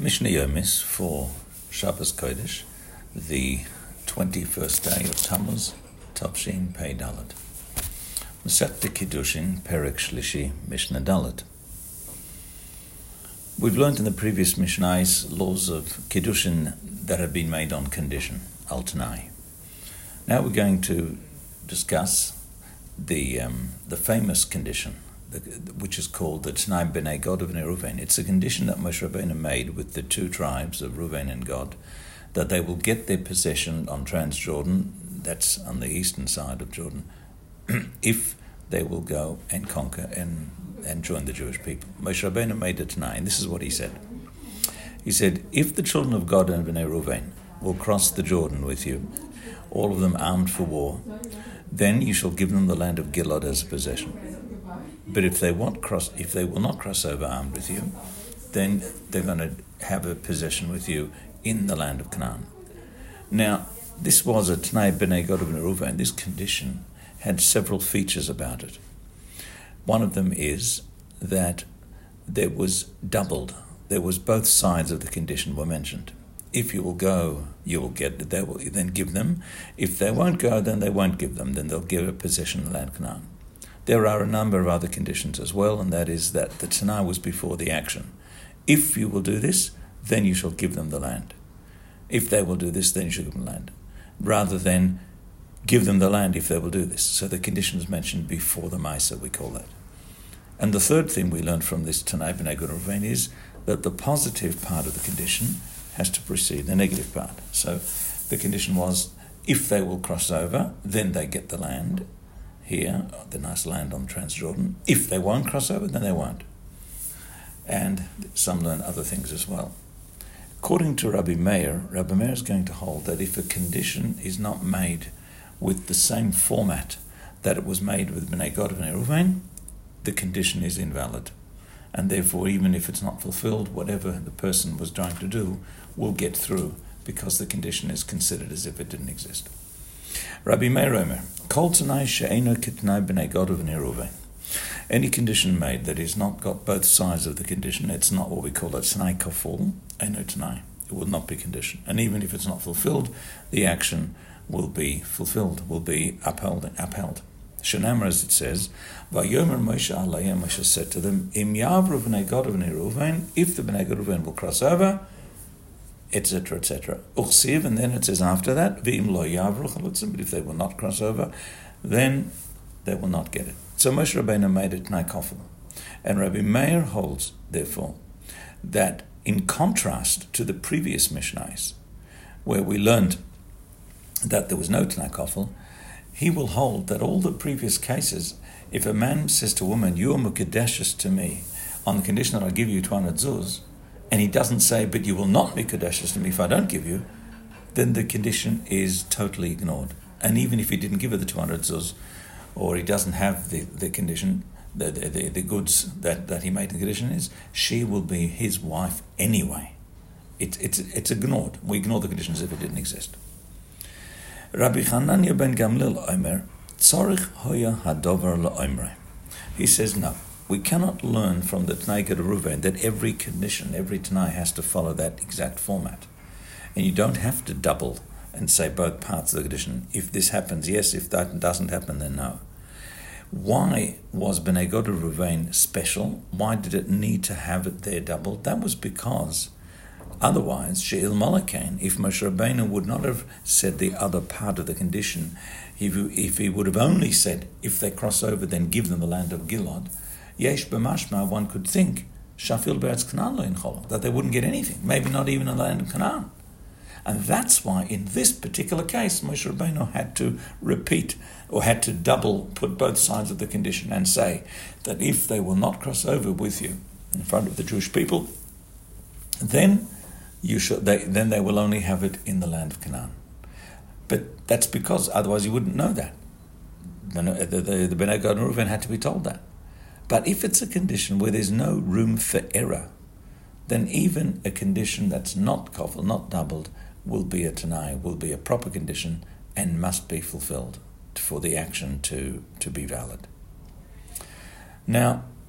Mishnah Yomis for Shabbos Kodesh, the 21st day of Tammuz, Tavshin Pei Dalet. Masechta Kiddushin, Perek Shlishi, Mishnah Dalet. We've learned in the previous Mishnahs laws of Kiddushin that have been made on condition, al Tanai. Now we're going to discuss the famous condition, which is called the Tanai B'nai Gad of Reuven. It's a condition that Moshe Rabbeinu made with the two tribes of Reuven and Gad, that they will get their possession on Transjordan, that's on the eastern side of Jordan, if they will go and conquer and join the Jewish people. Moshe Rabbeinu made a Tanai, and this is what he said. He said, if the children of Gad and B'nai Reuven will cross the Jordan with you, all of them armed for war, then you shall give them the land of Gilad as a possession. But if they will not cross over armed with you, then they're going to have a possession with you in the land of Canaan. Now, this was a Tanai B'nai Gad of Reuven. This condition had several features about it. One of them is that there was doubled. There was both sides of the condition were mentioned. If you will go, you will get it. They will then give them. If they won't go, then they won't give them. Then they'll give a possession in the land of Canaan. There are a number of other conditions as well, and that is that the Tanai was before the action. If you will do this, then you shall give them the land. If they will do this, then you shall give them the land. Rather than give them the land if they will do this. So the condition is mentioned before the Maisa, we call that. And the third thing we learned from this Tanai B'nai Gad Reuven is that the positive part of the condition has to precede the negative part. So the condition was, if they will cross over, then they get the land here, the nice land on Transjordan. If they won't cross over, then they won't. And some learn other things as well. According to Rabbi Meir is going to hold that if a condition is not made with the same format that it was made with B'nai Gad and B'nai Reuven, the condition is invalid. And therefore, even if it's not fulfilled, whatever the person was trying to do will get through, because the condition is considered as if it didn't exist. Rabbi Meir Omer, Kol Tanai she'eino k'Tanai B'nai Gad u'B'nai Reuven. Any condition made that is not got both sides of the condition, it's not what we call a Tanai kaful, eino Tanai. It will not be conditioned. And even if it's not fulfilled, the action will be fulfilled, will be upheld. Shenamar, as it says, Vayomer Moshe alayim, Moshe said to them, Im yavru B'nai Gad u'B'nai Reuven, if the B'nai Gad Reuven will cross over, etc., etc. Uchsiv, and then it says after that, V'im lo yavru chalutzim, but if they will not cross over, then they will not get it. So Moshe Rabbeinu made it Tanai kaful. And Rabbi Meir holds, therefore, that in contrast to the previous Mishnahs, where we learned that there was no Tanai kaful, he will hold that all the previous cases, if a man says to a woman, you are mukadeshes to me, on the condition that I'll give you 200 zuz, and he doesn't say, but you will not be kadeshes to me if I don't give you, then the condition is totally ignored. And even if he didn't give her the 200 zuz, or he doesn't have the condition, the goods that he made the condition is, she will be his wife anyway. It's ignored. We ignore the condition as if it didn't exist. Rabbi Hanania ben Gamliel Omer, Tzorich hoya hadover la'omre. He says, no, we cannot learn from the Tanai Gad Reuven that every condition, every Tanai has to follow that exact format. And you don't have to double and say both parts of the condition. If this happens, yes. If that doesn't happen, then no. Why was B'nai Gad Reuven special? Why did it need to have it there doubled? That was because otherwise, She'il Malakain, if Moshe Rabbeinu would not have said the other part of the condition, if he would have only said, if they cross over, then give them the land of Gilad, Yesh b'mashma, one could think, Shafil be'etz Canaan lo inchol, that they wouldn't get anything, maybe not even in the land of Canaan. And that's why, in this particular case, Moshe Rabbeinu had to repeat, or had to put both sides of the condition and say that if they will not cross over with you in front of the Jewish people, then they will only have it in the land of Canaan. But that's because otherwise you wouldn't know that. The B'nai Gad and Reuven had to be told that. But if it's a condition where there's no room for error, then even a condition that's not kaful, not doubled, will be a Tanai, will be a proper condition and must be fulfilled for the action to be valid. Now,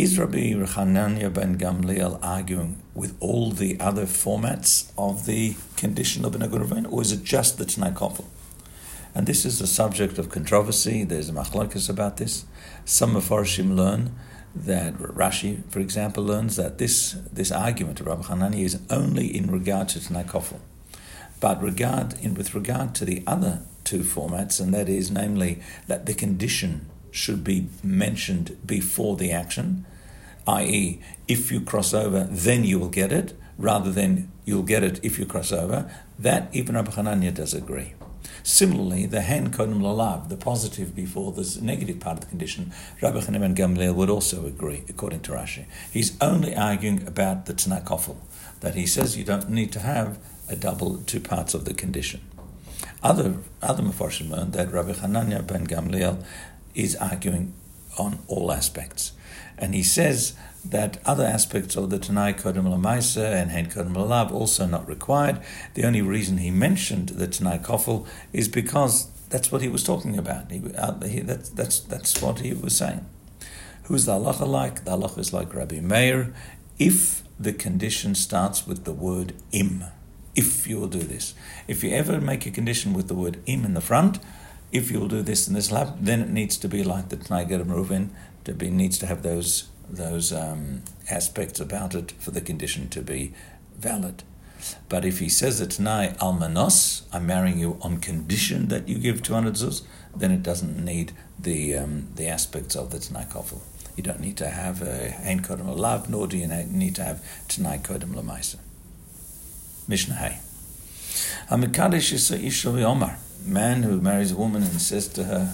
Is Rabbi Hanania ben Gamliel arguing with all the other formats of the condition of Ben Aguraven, or is it just the Tanai Kofel? And this is a subject of controversy. There's a machlokes about this. Some Mefarshim learn that Rashi, for example, learns that this argument of Rabbi Hanania is only in regard to Tanai Kofel, but with regard to the other two formats, and that is namely that the condition should be mentioned before the action, i.e., if you cross over, then you will get it, rather than you'll get it if you cross over. That even Rabbi Hanania does agree. Similarly, the hen kodem lalav, the positive before the negative part of the condition, Rabbi Hanania ben Gamliel would also agree, according to Rashi. He's only arguing about the Tanai Kofel, that he says you don't need to have a double two parts of the condition. Other Mefarshim learn that Rabbi Hanania ben Gamliel is arguing on all aspects. And he says that other aspects of the Tanai Kodem Lamaisa and Hein Kodem Lalav also not required. The only reason he mentioned the Tanai Kofel is because that's what he was talking about. That's what he was saying. Who's the halacha like? The halacha is like Rabbi Meir. If the condition starts with the word im, if you will do this. If you ever make a condition with the word im in the front, if you will do this and this will happen, then it needs to be like the Tanai Gedem Reuven, needs to have those aspects about it for the condition to be valid. But if he says the Tanai Almanos, I'm marrying you on condition that you give 200 zuz, then it doesn't need the aspects of the Tanai Kofel. You don't need to have a Hein Kodem Lalav, nor do you need to have Tanai Kodem Lamaisa. Mishnah Hay. HaMekadesh Yisa Isha V'Omar. Man who marries a woman and says to her,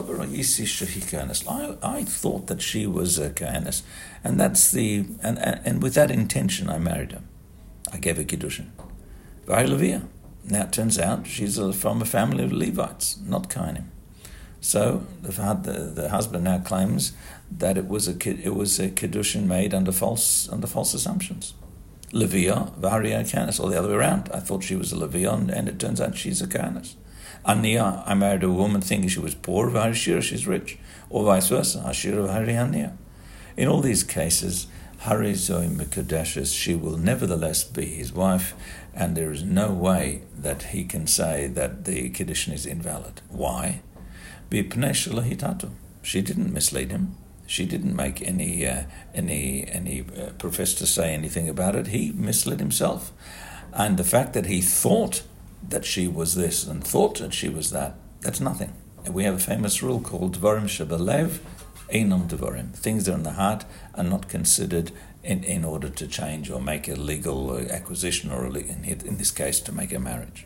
I thought that she was a Kohenes, and that's and with that intention I married her. I gave her Kiddushin. Now it turns out she's from a family of Levites, not Kohanim. So the husband now claims that it was a Kiddushin made under false assumptions. Leviah, Vaharia Kohenes, or the other way around. I thought she was a Leviah, and it turns out she's a Kohenes. Aniya, I married a woman thinking she was poor, V'harishira, she's rich, or vice versa, Hashira V'hari Aniya. In all these cases, Hari Zoi Mekadeshes, she will nevertheless be his wife, and there is no way that he can say that the condition is invalid. Why? B'pnei Shalahitatu. She didn't mislead him. She didn't make any profess to say anything about it. He misled himself. And the fact that he thought that she was this and thought that she was that, that's nothing. And we have a famous rule called Dvarim Shebalev, Einam Dvarim. Things that are in the heart are not considered in order to change or make a legal acquisition, or in this case to make a marriage.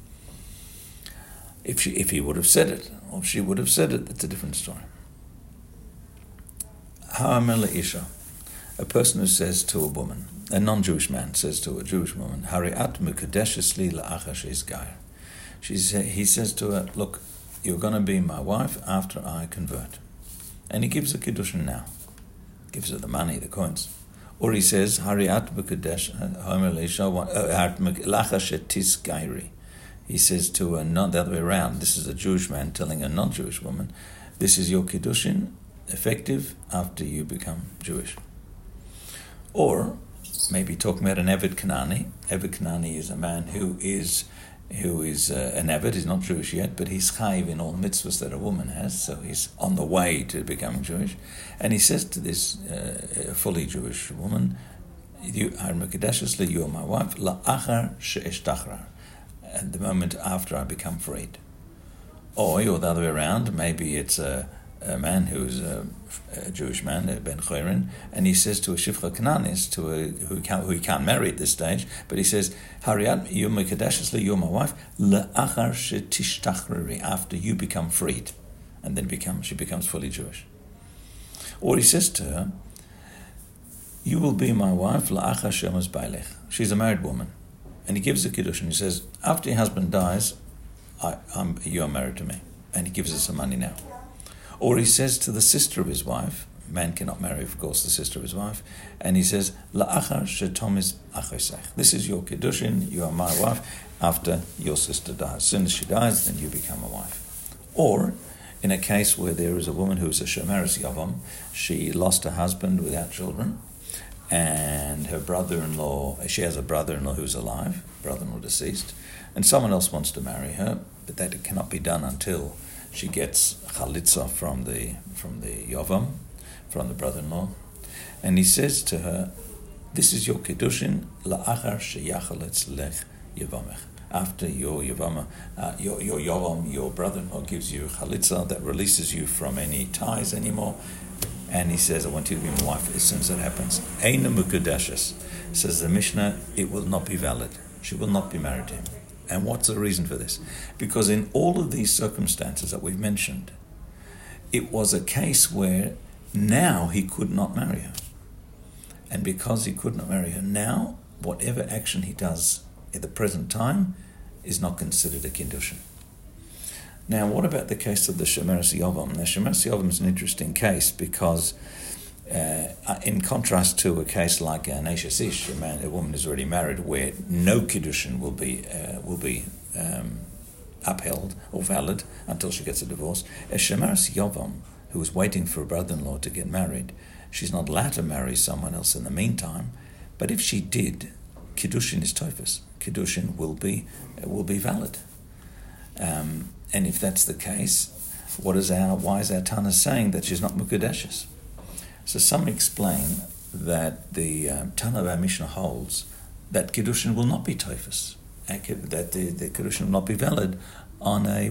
If he would have said it, or she would have said it, it's a different story. Ha'amel Isha, a person who says to a woman, a non-Jewish man says to a Jewish woman, Hariat mukadeshes li la'achar she'izgair. He says to her, look, you're going to be my wife after I convert. And he gives her Kiddushin now. Gives her the money, the coins. Or he says, Hariat mukadesh la'achar she'tizgairi. He says to her, not the other way around. This is a Jewish man telling a non-Jewish woman, this is your Kiddushin, effective after you become Jewish. Or maybe talking about an Eved Kanani. Eved Kanani is a man who is an Eved. He's not Jewish yet, but he's chayiv in all mitzvahs that a woman has, so he's on the way to becoming Jewish. And he says to this fully Jewish woman, you are my wife, la'achar she'eshtachrar, at the moment after I become freed. Or the other way around, maybe it's a man who's a Jewish man, Ben Chorin, and he says to a Shifcha Kananis, who he can't marry at this stage, but he says, Hariat, you're my wife, le'achar she'tishtachrari, after you become freed, and then she becomes fully Jewish. Or he says to her, you will be my wife, le'achar she'omas bailech. She's a married woman, and he gives a kiddush, and he says, after your husband dies, you are married to me, and he gives her some money now. Or he says to the sister of his wife, man cannot marry, of course, the sister of his wife, and he says, La'achar shetomis achosech. This is your kiddushin, you are my wife, after your sister dies. As soon as she dies, then you become a wife. Or in a case where there is a woman who is a Shomeres Yavam. She lost her husband without children, and her brother-in-law, she has a brother-in-law who's alive, brother-in-law deceased, and someone else wants to marry her, but that cannot be done until she gets chalitza from the Yavam, from the brother-in-law. And he says to her, this is your kiddushin la'achar sheyachalitz lech yavamech. After your Yavama, your Yavam, your brother-in-law gives you chalitza that releases you from any ties anymore. And he says, I want you to be my wife. As soon as that happens, Eina Mukadeshes, says the Mishnah, it will not be valid. She will not be married to him. And what's the reason for this? Because in all of these circumstances that we've mentioned, it was a case where now he could not marry her. And because he could not marry her, now whatever action he does at the present time is not considered a kiddushin. Now, what about the case of the Shomeres Yavam? The Shomeres Yavam is an interesting case because, in contrast to a case like an Eishes Ish, a woman is already married, where no kiddushin will be upheld or valid until she gets a divorce. A Shomeres Yavam, who is waiting for a brother-in-law to get married, she's not allowed to marry someone else in the meantime. But if she did, kiddushin is tofus. Kiddushin will be valid. And if that's the case, why is our Tana saying that she's not mukadeshes? So some explain that the Tana of our Mishnah holds that kiddushin will not be tofus, that the kiddushin will not be valid on a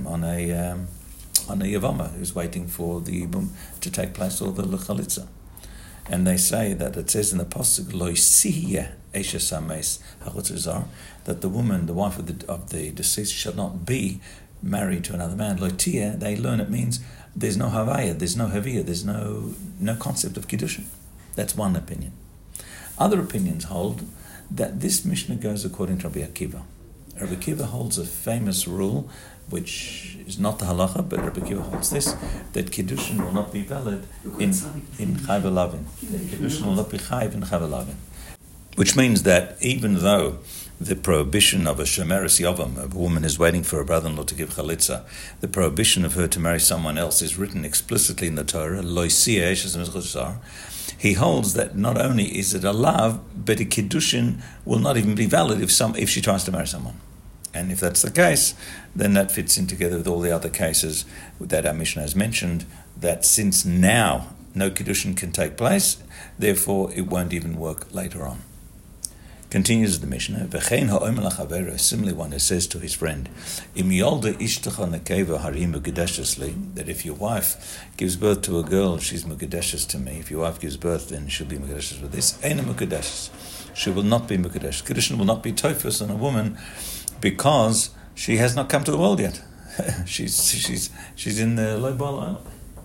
Yavama who's waiting for the Yibum to take place, or the L'chalitza. And they say that it says in the Pasuk, Lo Sihya Eishes Hames Hachutzar, that the woman, the wife of the deceased, shall not be married to another man. Lo Tia, they learn it means there's no Havaya, there's no Havia, there's no concept of Kiddushin. That's one opinion. Other opinions hold that this Mishnah goes according to Rabbi Akiva. Rabbi Akiva holds a famous rule, which is not the halacha, but Rabbi Akiva holds this, that Kiddushin will not be valid in Chayv Elavin. Kiddushin will not be Chayv in Chayv Elavin. Which means that even though the prohibition of a Shomeres Yavam, a woman is waiting for a brother-in-law to give chalitza, the prohibition of her to marry someone else is written explicitly in the Torah, Lo Sihya Eishes Hames Hachutzar. He holds that not only is it a lav, but a kiddushin will not even be valid if she tries to marry someone. And if that's the case, then that fits in together with all the other cases that our Mishnah has mentioned, that since now no kiddushin can take place, therefore it won't even work later on. Continues the Mishnah, V'chein ha'omer la'chavero, similarly one who says to his friend, Im yolda ishtecha nekeva hari mukadeshes li, that if your wife gives birth to a girl, she's mukadeshes to me. If your wife gives birth, then she'll be mukadeshes with this. Eina mukadeshes. She will not be mukadeshes. Kiddushin will not be tofus on a woman because she has not come to the world yet. she's in the low ball island.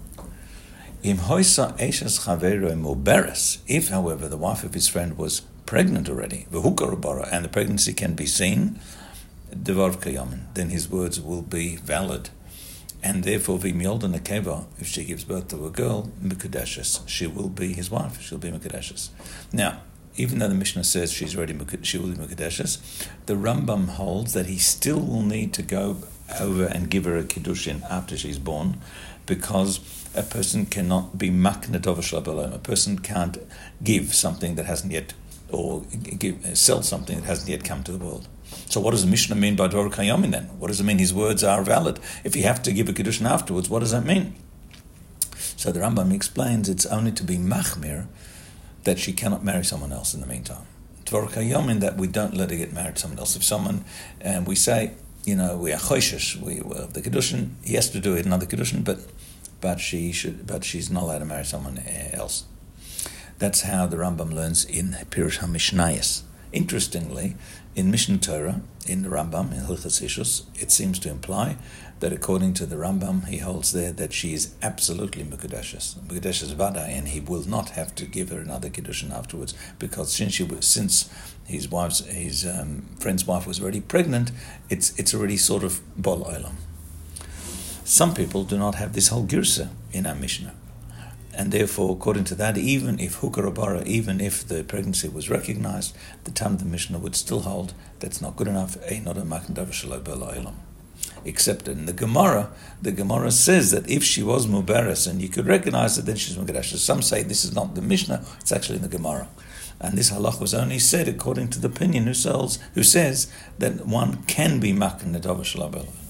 Im hoisa eishes chavero muberes. If, however, the wife of his friend was pregnant already, and the pregnancy can be seen, devar kayamin, then his words will be valid. And therefore, v'myolda nekeva, if she gives birth to a girl, mukadeshes, she will be his wife, she'll be mukadeshes. Now, even though the Mishnah says she will be mukadeshes, the Rambam holds that he still will need to go over and give her a kiddushin after she's born, because a person cannot be maknet of a shalom. A person can't give something that hasn't yet, or sell something that hasn't yet come to the world. So what does the Mishnah mean by Dor Kayamin then? What does it mean his words are valid? If you have to give a kiddushin afterwards, what does that mean? So the Rambam explains it's only to be machmir that she cannot marry someone else in the meantime. Dor Kayamin, that we don't let her get married to someone else. If someone, and we say, we are choishish, we the kiddushin, he has to do it another kiddushin, but she's not allowed to marry someone else. That's how the Rambam learns in Pirush HaMishnayos. Interestingly, in Mishnah Torah, in the Rambam, in Hilchos Ishus, it seems to imply that according to the Rambam, he holds there that she is absolutely Mukadeshes Vadai, and he will not have to give her another Kiddushin afterwards, because since his friend's wife was already pregnant, it's already sort of Bol Olam. Some people do not have this whole girsa in our Mishnah. And therefore, according to that, even if Hukarabara, even if the pregnancy was recognized, the Tam of the Mishnah would still hold that's not good enough. except in the Gemara says that if she was Mubaris and you could recognize it, then she's Mugadesh. Some say this is not the Mishnah, it's actually in the Gemara. And this halach was only said according to the opinion who says that one can be Makan Nedava Shalabel.